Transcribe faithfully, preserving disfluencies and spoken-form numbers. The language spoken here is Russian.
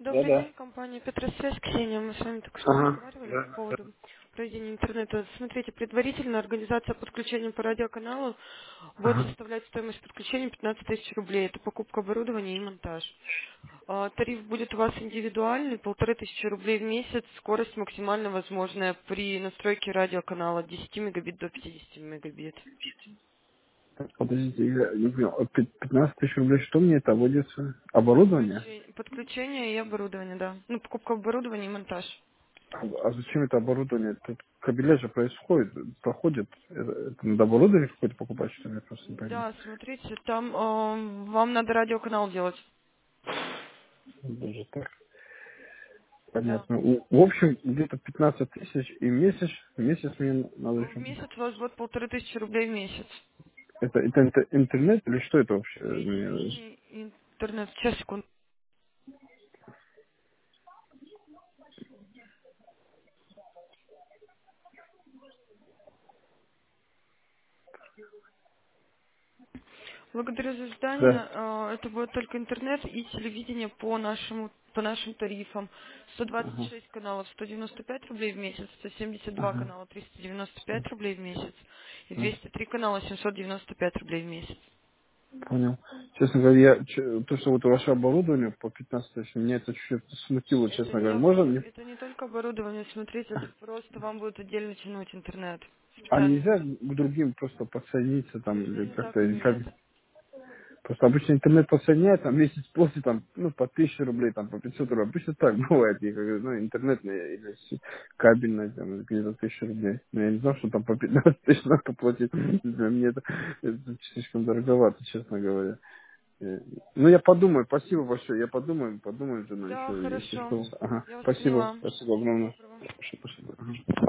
Добрый Да-да. день, компания Петросвязь, Ксения. Мы с вами только что Ага. разговаривали по Да. поводу проведения интернета. Смотрите, предварительно организация подключения по радиоканалу будет Ага. составлять стоимость подключения пятнадцать тысяч рублей. Это покупка оборудования и монтаж. А, Тариф будет у вас индивидуальный, полторы тысячи рублей в месяц, скорость максимально возможная при настройке радиоканала от десяти мегабит до пятидесяти мегабит. Так, подождите, я не понял. А пи- пятнадцать тысяч рублей, что мне это вводится? Оборудование? Подключение, подключение и оборудование, да. Ну, покупка оборудования и монтаж. А а зачем это оборудование? Тут кабеля же происходит, проходит. Это, это надо оборудование какое-то покупать, что ли? Я просто не пойму. Да, смотрите, там э, вам надо радиоканал делать. Даже так. Да. Понятно. У- В общем, где-то пятнадцать тысяч и месяц, в месяц мне надо В еще... месяц у вас будет полторы тысячи рублей в месяц. Это, это, это интернет или что это вообще? Мне- Соединение, интернет. Сейчас, секунду. Благодарю за Да. задание. Э, Это будет только интернет и телевидение по нашему по нашим тарифам. сто двадцать Ага. шесть каналов сто девяносто пять рублей в месяц, сто семьдесят два Ага. канала триста девяносто пять рублей в месяц и Ага. двести три канала семьсот девяносто пять рублей в месяц. Понял. Честно говоря, я, ч- то, что вот ваше оборудование по пятнадцать тысяч, меня это чуть смутило, Это честно не говоря. Можно обору- мне... это не только оборудование, смотрите, это просто вам будет отдельно тянуть интернет. А Специально. нельзя к другим просто подсоединиться там или Соединение как-то... так или как... нет. Просто обычно интернет подсоединяет, там месяц после там, ну, по тысяче рублей, там, по пятьсот рублей. Обычно так бывает, и, как, ну, интернетная или с- кабельная, там, где-то тысяча рублей. Но я не знал, что там по пятнадцать тысяч надо платить. Для меня это, это слишком дороговато, честно говоря. Э, Ну, я подумаю, спасибо большое, я подумаю, подумаю, жена, Да, еще, если хорошо. что. Ага, Я вас спасибо, поняла. спасибо Всего огромное. доброго. Спасибо, спасибо. Ага.